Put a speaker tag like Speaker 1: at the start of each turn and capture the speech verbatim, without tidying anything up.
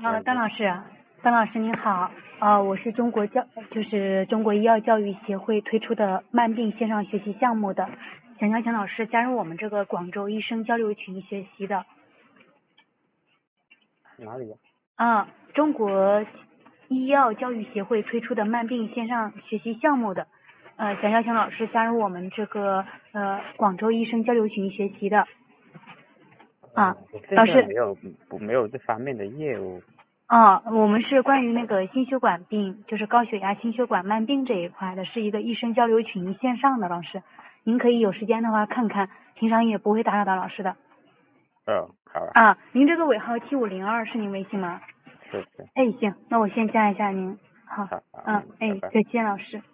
Speaker 1: 啊，段老师，段老师您好，呃，我是中国教，就是中国医药教育协会推出的慢病线上学习项目的，想邀请老师加入我们这个广州医生交流群学习的。
Speaker 2: 哪里呀？
Speaker 1: 啊，中国医药教育协会推出的慢病线上学习项目的，呃，想邀请老师加入我们这个呃广州医生交流群学习的。啊，
Speaker 2: 我这
Speaker 1: 老师。
Speaker 2: 边没有不没有这方面的业务。
Speaker 1: 啊，我们是关于那个心血管病，就是高血压、心血管慢病这一块的，是一个医生交流群线上的。老师，您可以有时间的话看看，平常也不会打扰到老师的。
Speaker 2: 哦，好啊。
Speaker 1: 啊，您这个尾号七五零二是您微信吗？
Speaker 2: 是是。
Speaker 1: 哎，行，那我先加一下您。好，
Speaker 2: 好好
Speaker 1: 嗯，哎，
Speaker 2: 拜拜。
Speaker 1: 再见，老师。